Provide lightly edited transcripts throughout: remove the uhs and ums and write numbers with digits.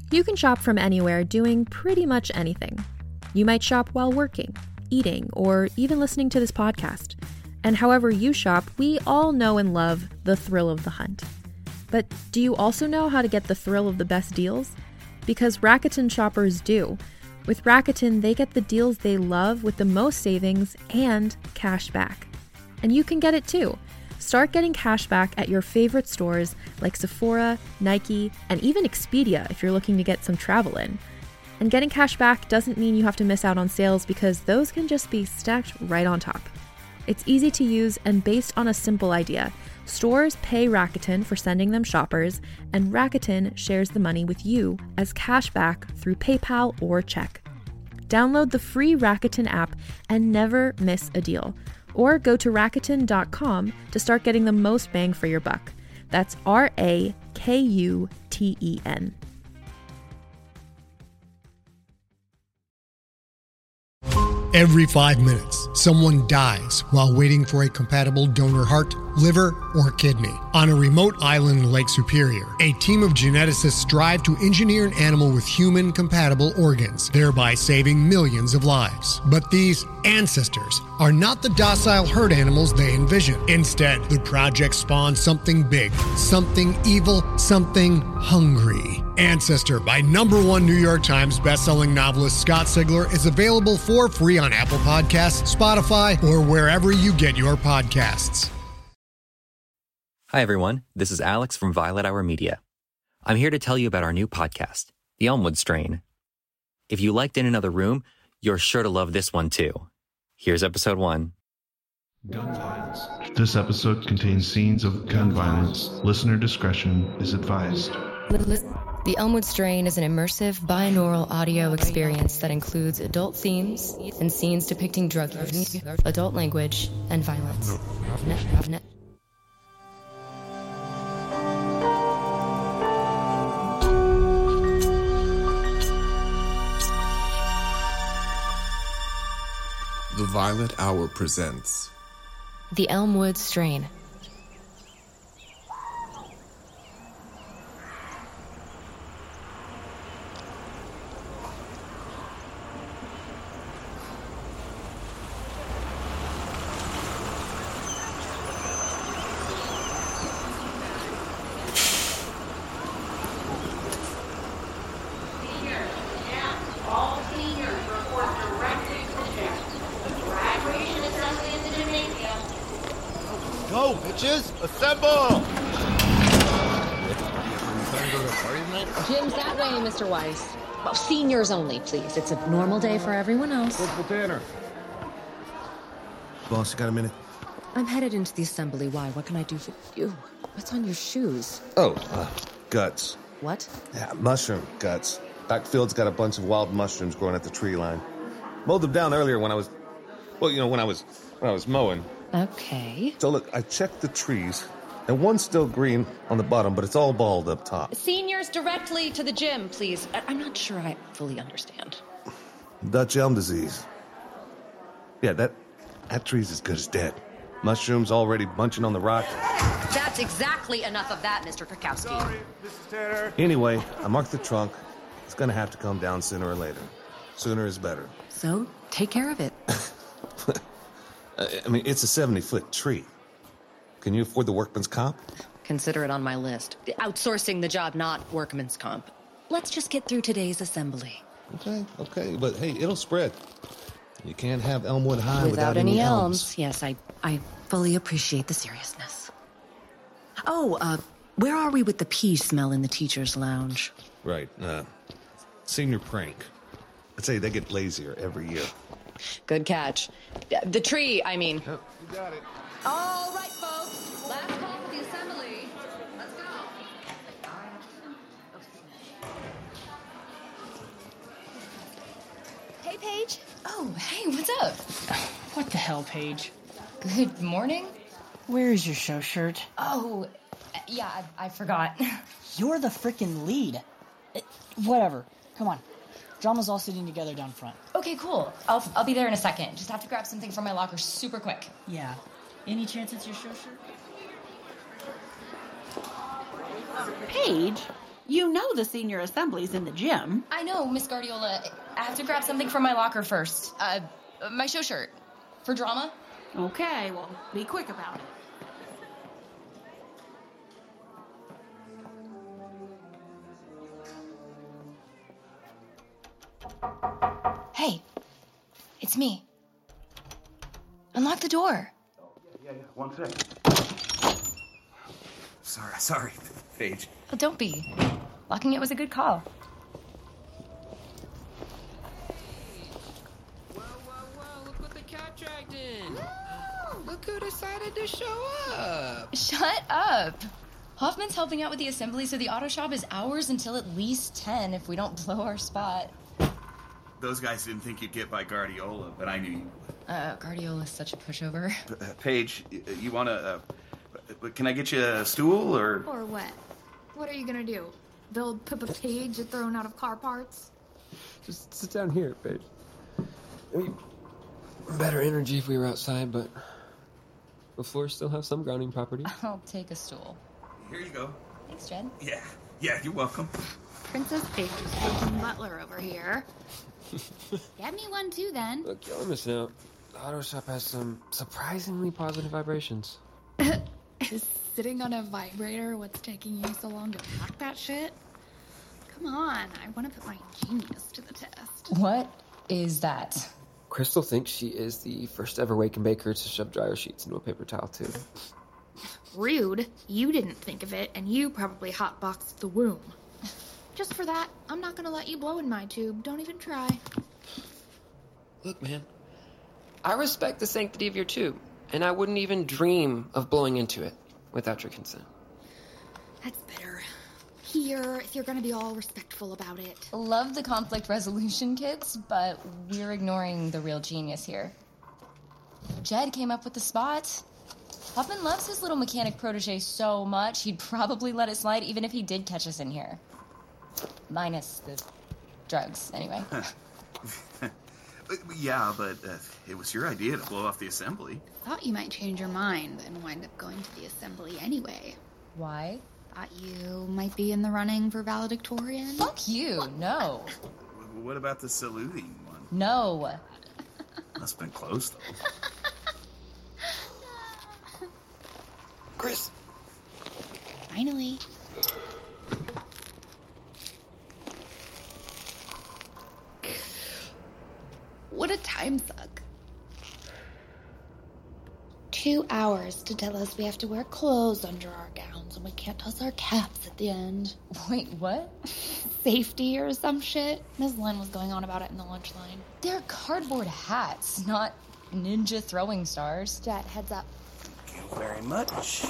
You can shop from anywhere doing pretty much anything. You might shop while working, eating, or even listening to this podcast. And however you shop, we all know and love the thrill of the hunt. But do you also know how to get the thrill of the best deals? Because Rakuten shoppers do. With Rakuten, they get the deals they love with the most savings and cash back. And you can get it too. Start getting cash back at your favorite stores like Sephora, Nike, and even Expedia if you're looking to get some travel in. And getting cash back doesn't mean you have to miss out on sales because those can just be stacked right on top. It's easy to use and based on a simple idea. Stores pay Rakuten for sending them shoppers, and Rakuten shares the money with you as cash back through PayPal or check. Download the free Rakuten app and never miss a deal. Or go to Rakuten.com to start getting the most bang for your buck. That's Rakuten. Every 5 minutes, someone dies while waiting for a compatible donor heart, liver, or kidney. On a remote island in Lake Superior, a team of geneticists strive to engineer an animal with human-compatible organs, thereby saving millions of lives. But these ancestors are not the docile herd animals they envision. Instead, the project spawns something big, something evil, something hungry. Ancestor by #1 New York Times bestselling novelist Scott Sigler is available for free on Apple Podcasts, Spotify, or wherever you get your podcasts. Hi, everyone. This is Alex from Violet Hour Media. I'm here to tell you about our new podcast, The Elmwood Strain. If you liked In Another Room, you're sure to love this one, too. Here's episode 1. Gun violence. This episode contains scenes of gun violence. Listener discretion is advised. The Elmwood Strain is an immersive, binaural audio experience that includes adult themes and scenes depicting drug use, adult language, and violence. The Violet Hour presents The Elmwood Strain. Go, bitches! Assemble! Gym's that way, Mr. Weiss. Well, seniors only, please. It's a normal day for everyone else. What's for dinner? Boss, you got a minute? I'm headed into the assembly. Why? What can I do for you? What's on your shoes? Oh, guts. What? Yeah, mushroom guts. Backfield's got a bunch of wild mushrooms growing at the tree line. Mowed them down earlier when I was... Well, when I was mowing. Okay. So look, I checked the trees, and one's still green on the bottom, but it's all bald up top. Seniors directly to the gym, please. I'm not sure I fully understand. Dutch elm disease. Yeah, that tree's as good as dead. Mushrooms already bunching on the rock. That's exactly enough of that, Mr. Krakowski. Sorry, Mrs. Tanner. Anyway, I marked the trunk. It's gonna have to come down sooner or later. Sooner is better. So, take care of it. I mean, it's a 70-foot tree. Can you afford the workman's comp? Consider it on my list. Outsourcing the job, not workman's comp. Let's just get through today's assembly. Okay, but hey, it'll spread. You can't have Elmwood High without any elms. Yes, I fully appreciate the seriousness. Oh, where are we with the pea smell in the teacher's lounge? Right, senior prank. I'd say they get lazier every year. Good catch. The tree, I mean. Oh, you got it. All right, folks. Last call for the assembly. Let's go. Hey, Paige. Oh, hey, what's up? What the hell, Paige? Good morning. Where is your show shirt? Oh, yeah, I forgot. You're the frickin' lead. Whatever. Come on. Drama's all sitting together down front. Okay, cool. I'll be there in a second. Just have to grab something from my locker super quick. Yeah. Any chance it's your show shirt? Paige, You know the senior assembly's in the gym. I know, Miss Guardiola. I have to grab something from my locker first. My show shirt. For drama? Okay, well, be quick about it. Hey, it's me. Unlock the door. Yeah, 1 sec. Sorry, Paige. Oh, don't be. Locking it was a good call. Whoa, look what the cat dragged in. Look who decided to show up. Shut up. Hoffman's helping out with the assembly, so the auto shop is ours until at least 10 if we don't blow our spot. Those guys didn't think you'd get by Guardiola, but I knew you would. Guardiola's such a pushover. Paige, you wanna, can I get you a stool, or? Or what? What are you gonna do? Build Pippa Page thrown out of car parts? Just sit down here, Paige. I mean, better energy if we were outside, but the floors still have some grounding property. I'll take a stool. Here you go. Thanks, Jed. Yeah, you're welcome. Princess Paige's freaking butler over here. Get me one too, then. Look, y'all are missing out. The auto shop has some surprisingly positive vibrations. Is sitting on a vibrator what's taking you so long to pack that shit? Come on, I want to put my genius to the test. What is that? Crystal thinks she is the first ever Waken Baker to shove dryer sheets into a paper towel tube. Rude. You didn't think of it, and you probably hotboxed the womb. Just for that, I'm not gonna let you blow in my tube. Don't even try. Look, man, I respect the sanctity of your tube, and I wouldn't even dream of blowing into it without your consent. That's better. Here, if you're gonna be all respectful about it. Love the conflict resolution kits, but we're ignoring the real genius here. Jed came up with the spot. Hoffman loves his little mechanic protege so much, he'd probably let it slide even if he did catch us in here. Minus the drugs, anyway. Yeah, but it was your idea to blow off the assembly. Thought you might change your mind and wind up going to the assembly anyway. Why? Thought you might be in the running for valedictorian. Fuck you, no. What about the saluting one? No. Must have been close, though. Chris. Finally. What a time suck. 2 hours to tell us we have to wear clothes under our gowns and we can't toss our caps at the end. Wait, what? Safety or some shit. Ms. Lynn was going on about it in the lunch line. They're cardboard hats, not ninja throwing stars. Jet, heads up. Thank you very much.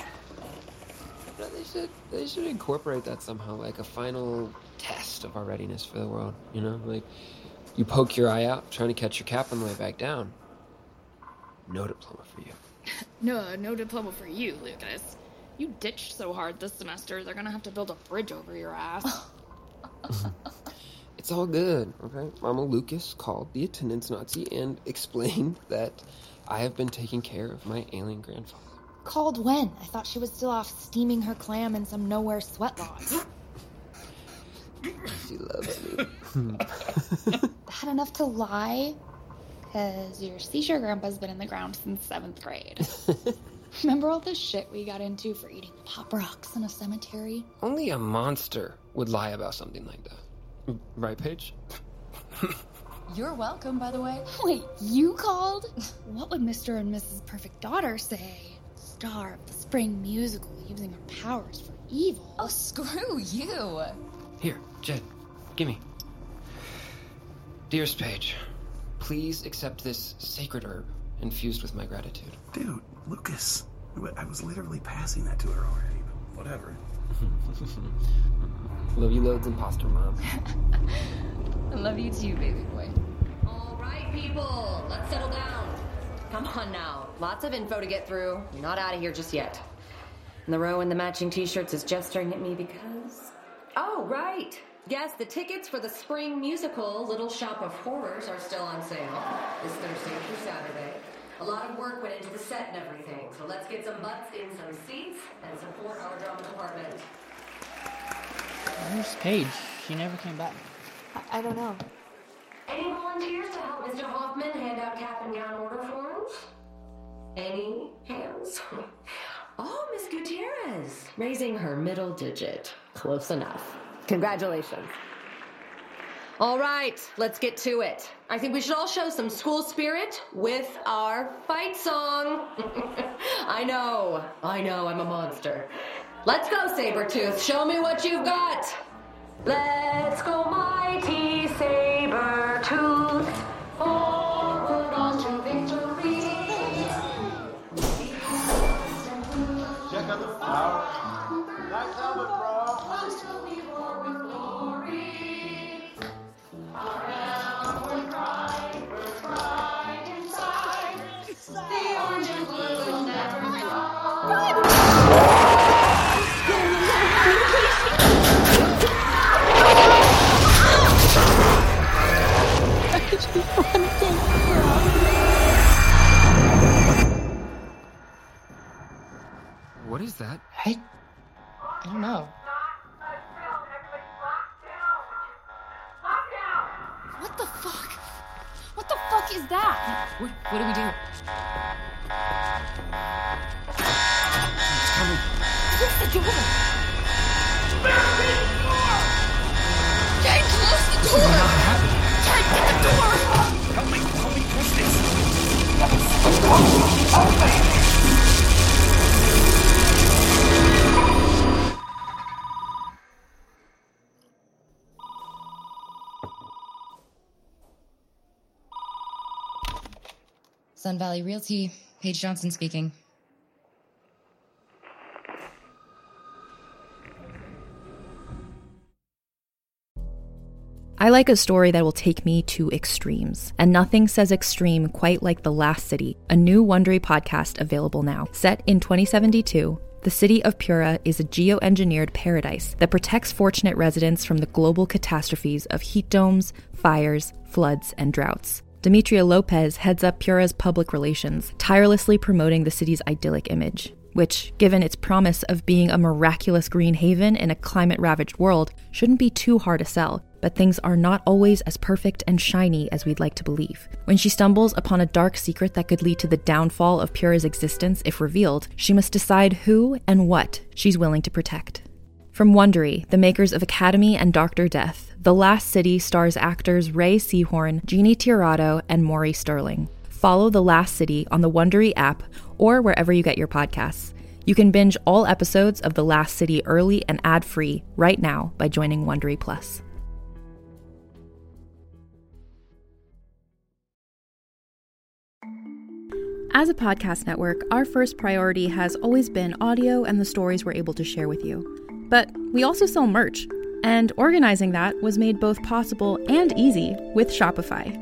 They should incorporate that somehow, like a final test of our readiness for the world, you know? Like, you poke your eye out, trying to catch your cap on the way back down. No diploma for you. No diploma for you, Lucas. You ditched so hard this semester, they're gonna have to build a bridge over your ass. It's all good, okay? Mama Lucas called the attendance Nazi and explained that I have been taking care of my alien grandfather. Called when? I thought she was still off steaming her clam in some nowhere sweat lodge. She loves me. That enough to lie? Because your seashore grandpa's been in the ground since 7th grade. Remember all the shit we got into for eating pop rocks in a cemetery? Only a monster would lie about something like that. Right, Paige? You're welcome, by the way. Wait, you called? What would Mr. and Mrs. Perfect Daughter say? Star of the spring musical using her powers for evil. Oh, screw you. Here, Jed, gimme. Dearest Paige, please accept this sacred herb infused with my gratitude. Dude, Lucas, I was literally passing that to her already, but whatever. Love you loads, imposter mom. I love you too, baby boy. All right, people, let's settle down. Come on now. Lots of info to get through. You're not out of here just yet. And the row in the matching t-shirts is gesturing at me because... Oh, right. Yes, the tickets for the spring musical Little Shop of Horrors are still on sale this Thursday through Saturday. A lot of work went into the set and everything, so let's get some butts in some seats and support our drama department. Where's Paige? She never came back. I don't know. Any volunteers to help Mr. Hoffman hand out cap and gown order forms? Any hands? Oh, Miss Gutierrez, raising her middle digit. Close enough. Congratulations. All right, let's get to it. I think we should all show some school spirit with our fight song. I know, I'm a monster. Let's go, Sabretooth. Show me what you've got. Let's go, mighty Sabretooth. Forward on to victory. Check out the flower. Nice helmet, bro. What is that? I don't know. What the fuck? What the fuck is that? What do we do? It's coming. Close the door! Jane, close the door! Jane, get the door! Help me push this! Sun Valley Realty, Paige Johnson speaking. I like a story that will take me to extremes, and nothing says extreme quite like The Last City, a new Wondery podcast available now. Set in 2072, the city of Pura is a geoengineered paradise that protects fortunate residents from the global catastrophes of heat domes, fires, floods, and droughts. Demetria Lopez heads up Pura's public relations, tirelessly promoting the city's idyllic image, which, given its promise of being a miraculous green haven in a climate-ravaged world, shouldn't be too hard to sell. But things are not always as perfect and shiny as we'd like to believe. When she stumbles upon a dark secret that could lead to the downfall of Pura's existence if revealed, she must decide who and what she's willing to protect. From Wondery, the makers of Academy and Dr. Death, The Last City stars actors Ray Seahorn, Jeannie Tirado, and Maury Sterling. Follow The Last City on the Wondery app or wherever you get your podcasts. You can binge all episodes of The Last City early and ad-free right now by joining Wondery Plus. As a podcast network, our first priority has always been audio and the stories we're able to share with you. But we also sell merch, and organizing that was made both possible and easy with Shopify.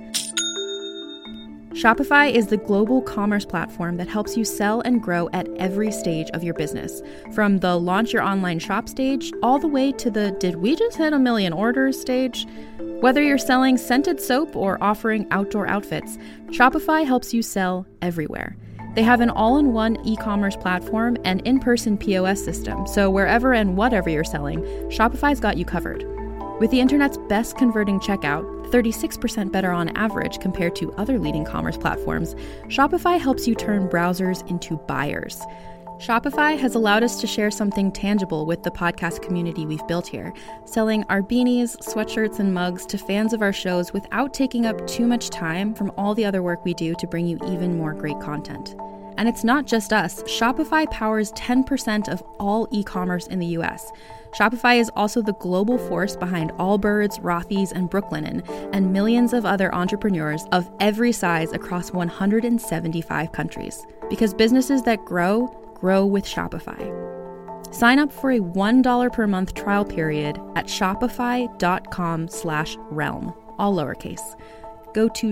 Shopify is the global commerce platform that helps you sell and grow at every stage of your business, from the launch your online shop stage all the way to the did we just hit 1 million orders stage. Whether you're selling scented soap or offering outdoor outfits, Shopify helps you sell everywhere. They have an all-in-one e-commerce platform and in-person POS system, so wherever and whatever you're selling, Shopify's got you covered. With the internet's best converting checkout, 36% better on average compared to other leading commerce platforms, Shopify helps you turn browsers into buyers. Shopify has allowed us to share something tangible with the podcast community we've built here, selling our beanies, sweatshirts, and mugs to fans of our shows without taking up too much time from all the other work we do to bring you even more great content. And it's not just us. Shopify powers 10% of all e-commerce in the US. Shopify is also the global force behind Allbirds, Rothy's, and Brooklinen, and millions of other entrepreneurs of every size across 175 countries. Because businesses that grow with Shopify. Sign up for a $1 per month trial period at shopify.com/realm, all lowercase. Go to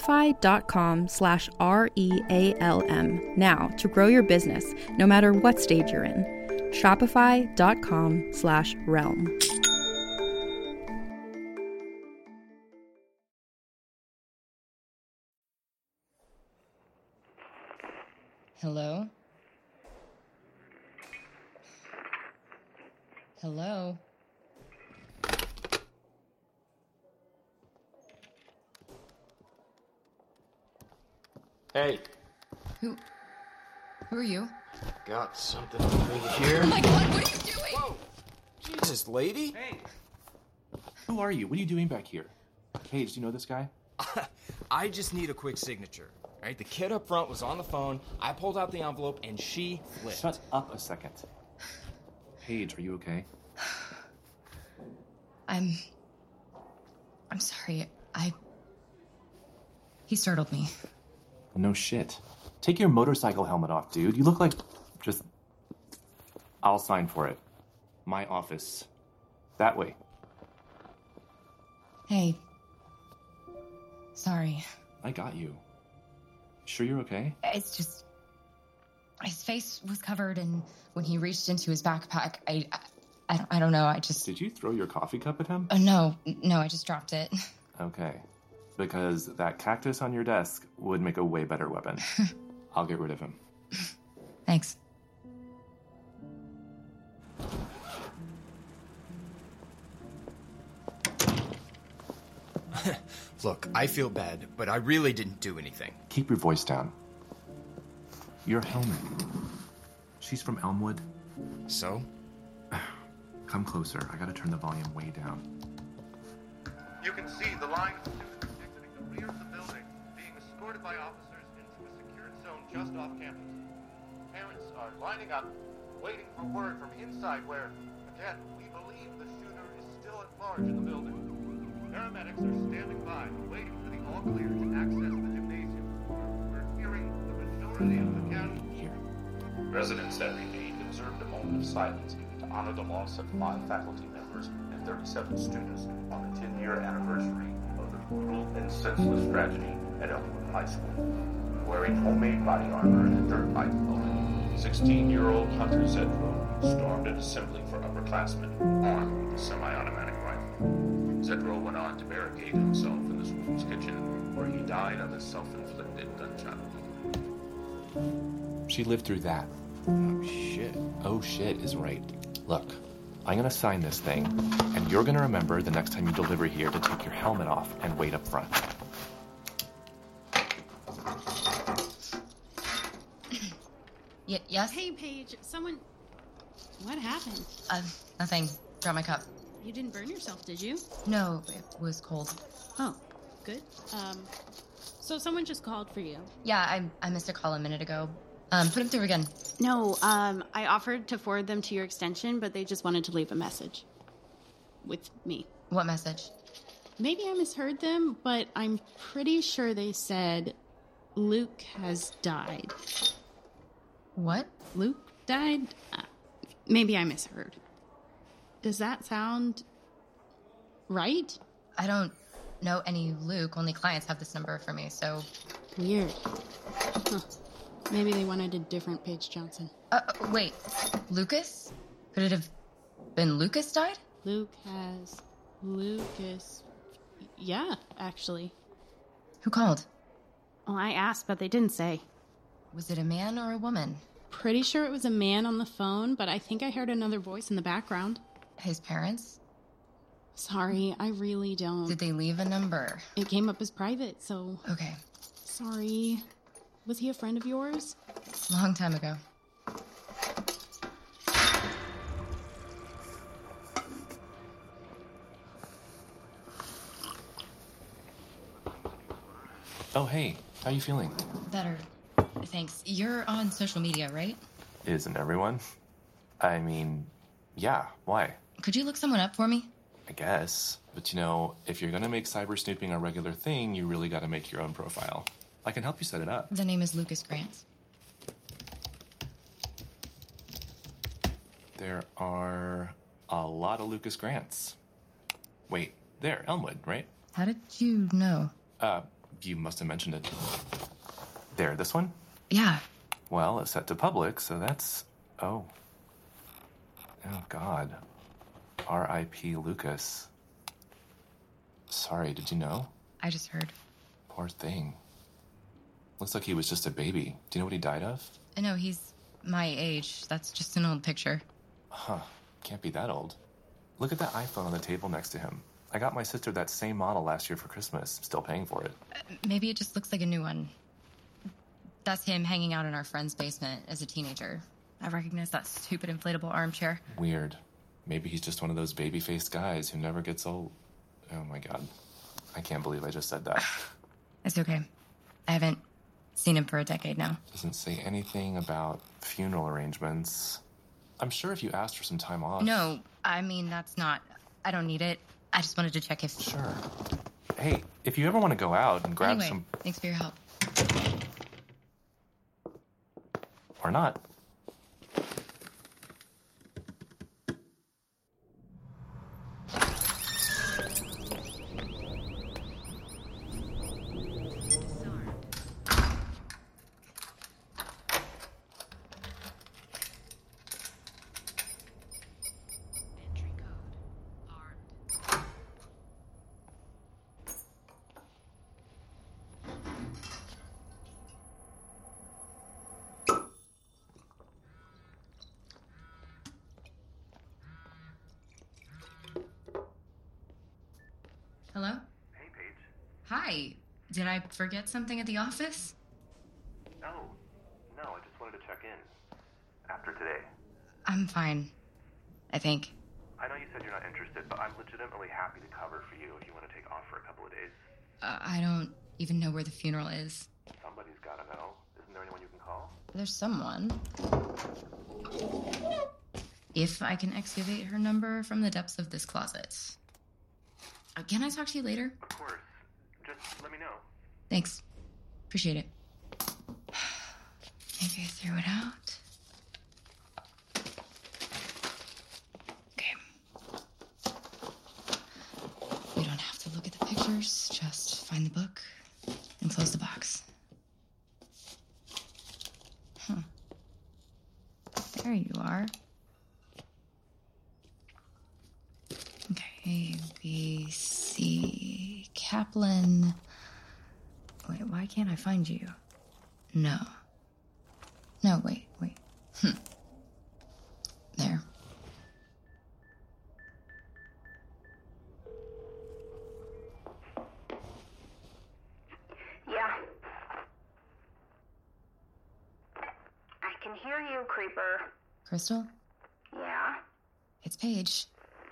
shopify.com/REALM now to grow your business, no matter what stage you're in. Shopify.com/realm. Hello? Hello? Hey. Who are you? Got something for you here. Oh my god, what are you doing? Whoa! Jesus, lady. Hey. Who are you? What are you doing back here? Paige, do you know this guy? I just need a quick signature. All right, the kid up front was on the phone. I pulled out the envelope, and she flipped. Shut up a second. Paige, are you okay? I'm sorry. He startled me. No shit. Take your motorcycle helmet off, dude. You look like... Just... I'll sign for it. My office. That way. Hey. Sorry. I got you. Sure you're okay? It's just... His face was covered, and when he reached into his backpack, I don't know, I just... Did you throw your coffee cup at him? No, I just dropped it. Okay. Because that cactus on your desk would make a way better weapon. I'll get rid of him. Thanks. Look, I feel bad, but I really didn't do anything. Keep your voice down. Your helmet. She's from Elmwood. So? Come closer. I gotta turn the volume way down. You can see the line of students exiting the rear of the building, being escorted by officers into a secured zone just off campus. Parents are lining up, waiting for word from inside where, again, we believe the shooter is still at large in the building. Paramedics are standing by, waiting for the all-clear to access the gymnasium. We're hearing the majority of the county. Here. Residents that remained observed a moment of silence to honor the loss of 5 faculty members and 37 students on the 10-year anniversary of the brutal and senseless tragedy at Elmwood High School. Wearing homemade body armor and a dirt bike helmet, 16-year-old Hunter Zedro stormed an assembly for upperclassmen armed with a semi-automatic rifle. Zedro went on to barricade himself in the school's kitchen, where he died of a self-inflicted gunshot wound. She lived through that. Oh, shit. Oh, shit is right. Look, I'm gonna sign this thing, and you're gonna remember the next time you deliver here to take your helmet off and wait up front. Yes? Hey, Paige, someone... What happened? Nothing. Drop my cup. You didn't burn yourself, did you? No, it was cold. Oh, good. So someone just called for you. Yeah, I missed a call a minute ago. Put him through again. No, I offered to forward them to your extension, but they just wanted to leave a message. With me. What message? Maybe I misheard them, but I'm pretty sure they said Luke has died. What? Luke died? Maybe I misheard. Does that sound right? I don't know any Luke. Only clients have this number for me, so... Weird. Huh. Maybe they wanted a different Paige Johnson. Wait. Lucas? Could it have been Lucas died? Lucas... Yeah, actually. Who called? Well, I asked, but they didn't say. Was it a man or a woman? Pretty sure it was a man on the phone, but I think I heard another voice in the background. His parents? Sorry, I really don't. Did they leave a number? It came up as private, so... Okay. Sorry. Was he a friend of yours? Long time ago. Oh, hey. How you feeling? Better. Thanks. You're on social media, right? Isn't everyone? I mean, yeah. Why? Could you look someone up for me? I guess. But you know, if you're gonna make cyber snooping a regular thing, you really gotta make your own profile. I can help you set it up. The name is Lucas Grant. There are a lot of Lucas Grants. Wait, there, Elmwood, right? How did you know? You must have mentioned it. There, this one? Yeah. Well, it's set to public, so that's... Oh, God. R.I.P. Lucas. Sorry, did you know? I just heard. Poor thing. Looks like he was just a baby. Do you know what he died of? No, he's my age. That's just an old picture. Huh. Can't be that old. Look at that iPhone on the table next to him. I got my sister that same model last year for Christmas. Still paying for it. Maybe it just looks like a new one. That's him hanging out in our friend's basement as a teenager. I recognize that stupid inflatable armchair. Weird. Maybe he's just one of those baby-faced guys who never gets old. Oh my god. I can't believe I just said that. It's okay. I haven't seen him for a decade now. Doesn't say anything about funeral arrangements. I'm sure if you asked for some time off... No, I mean, that's not... I don't need it. I just wanted to check if... Sure. Hey, if you ever want to go out and grab some... Thanks for your help. Or not. Hello? Hey, Paige. Hi. Did I forget something at the office? No, I just wanted to check in. After today. I'm fine. I think. I know you said you're not interested, but I'm legitimately happy to cover for you if you want to take off for a couple of days. I don't even know where the funeral is. Somebody's gotta know. Isn't there anyone you can call? There's someone. If I can excavate her number from the depths of this closet. Can I talk to you later? Of course. Just let me know. Thanks. Appreciate it. Maybe I threw it out. Okay. You don't have to look at the pictures. Just find the book and close the box. There you are. Okay, A, B, C, Kaplan. Wait, why can't I find you? No, wait. There. Yeah. I can hear you, Creeper. Crystal? Yeah? It's Paige.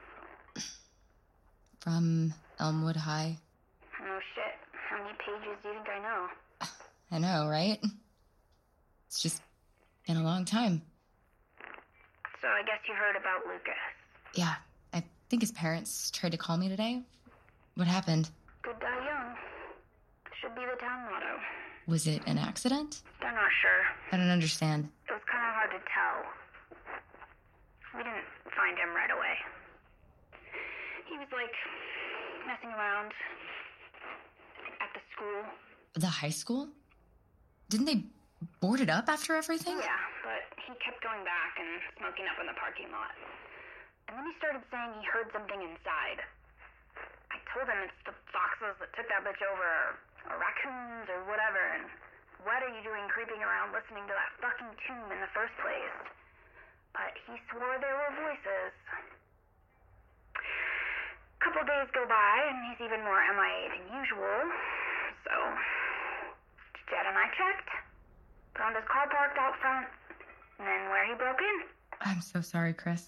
From Elmwood High. Oh, shit. How many pages do you think I know? I know, right? It's just been a long time. So I guess you heard about Lucas. Yeah, I think his parents tried to call me today. What happened? Good die young. Should be the town motto. Was it an accident? They're not sure. I don't understand. It was kind of hard to tell. We didn't find him right away. He was, like, messing around at the school. The high school? Didn't they board it up after everything? Yeah, but he kept going back and smoking up in the parking lot. And then he started saying he heard something inside. I told him it's the foxes that took that bitch over, or raccoons, or whatever, and what are you doing creeping around listening to that fucking tomb in the first place? But he swore there were voices. Couple days go by, and he's even more MIA than usual. So, Jed and I checked. Found his car parked out front, and then where he broke in. I'm so sorry, Chris.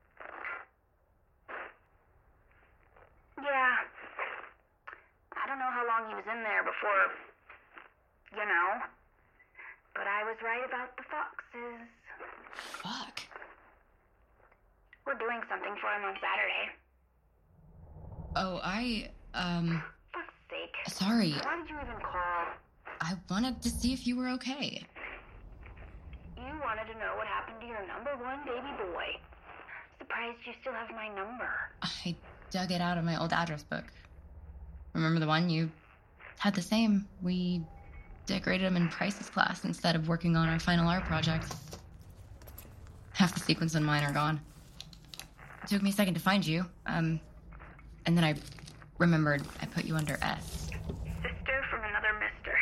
Yeah. I don't know how long he was in there before, you know. But I was right about the foxes. Fuck. We're doing something for him on Saturday. Oh, Fuck's sake. Sorry. Why did you even call? I wanted to see if you were okay. You wanted to know what happened to your number one baby boy. Surprised you still have my number. I dug it out of my old address book. Remember the one? You had the same. We decorated him in Price's class instead of working on our final art project. Half the sequins on mine are gone. It took me a second to find you. And then I remembered I put you under S. Sister from another mister.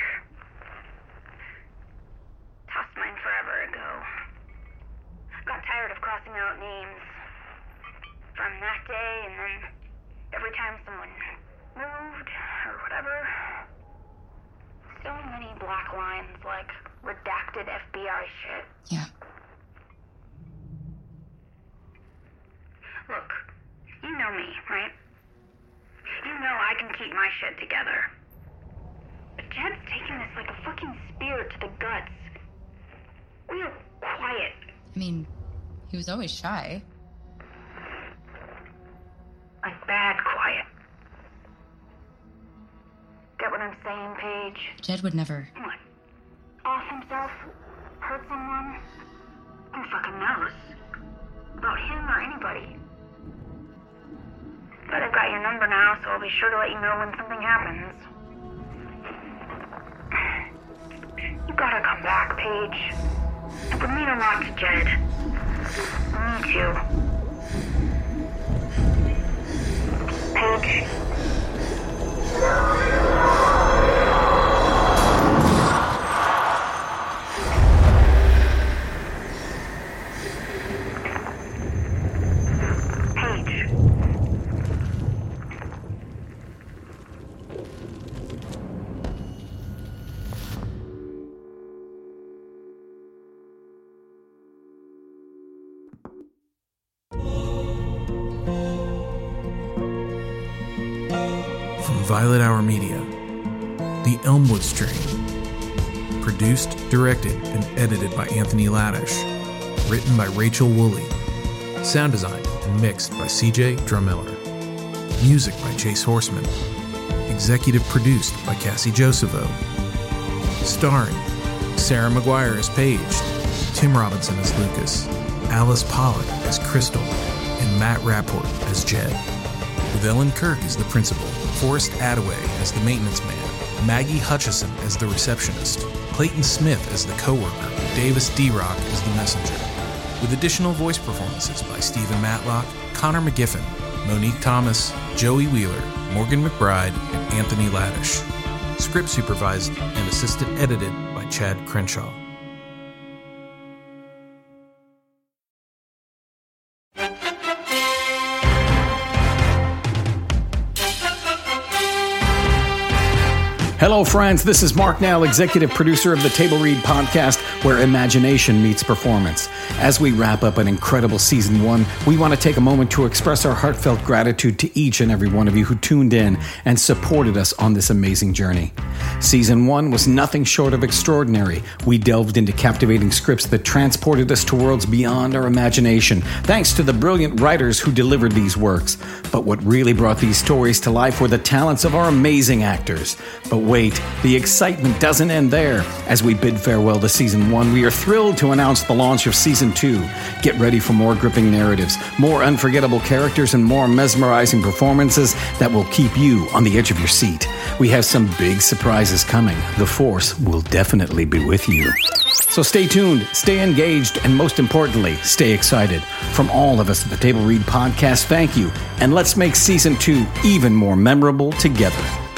Tossed mine forever ago. Got tired of crossing out names. From that day, and then every time someone moved, or whatever. So many black lines, like redacted FBI shit. Yeah. Look, you know me, right? You know I can keep my shit together. But Jed's taking this like a fucking spear to the guts. Real quiet. I mean, he was always shy. Like bad quiet. Get what I'm saying, Paige? Jed would never. What? Off himself? Hurt someone? Who fucking knows? About him or anybody. But I've got your number now, so I'll be sure to let you know when something happens. You gotta come back, Paige. It would mean a lot to Jed. Me too. Paige. Violet Hour Media, The Elmwood Strain. Produced, directed, and edited by Anthony Laddish. Written by Rachel Woolley. Sound designed and mixed by CJ Drummiller. Music by Chase Horseman. Executive produced by Cassie Josepho. Starring Sarah McGuire as Paige, Tim Robinson as Lucas, Alice Pollock as Crystal, and Matt Rapport as Jed. With Ellen Kirk as the principal, Forrest Attaway as the maintenance man, Maggie Hutchison as the receptionist, Clayton Smith as the co-worker, Davis D-Rock as the messenger. With additional voice performances by Stephen Matlock, Connor McGiffin, Monique Thomas, Joey Wheeler, Morgan McBride, and Anthony Laddish. Script supervised and assisted edited by Chad Crenshaw. Hello, friends. This is Mark Nell, executive producer of the Table Read podcast, where imagination meets performance. As we wrap up an incredible season 1, we want to take a moment to express our heartfelt gratitude to each and every one of you who tuned in and supported us on this amazing journey. Season 1 was nothing short of extraordinary. We delved into captivating scripts that transported us to worlds beyond our imagination, thanks to the brilliant writers who delivered these works. But what really brought these stories to life were the talents of our amazing actors. But wait, the excitement doesn't end there. As we bid farewell to Season 1, we are thrilled to announce the launch of Season 2. Get ready for more gripping narratives, more unforgettable characters, and more mesmerizing performances that will keep you on the edge of your seat. We have some big surprises coming. The Force will definitely be with you. So stay tuned, stay engaged, and most importantly, stay excited. From all of us at the Table Read podcast, thank you, and let's make Season 2 even more memorable together.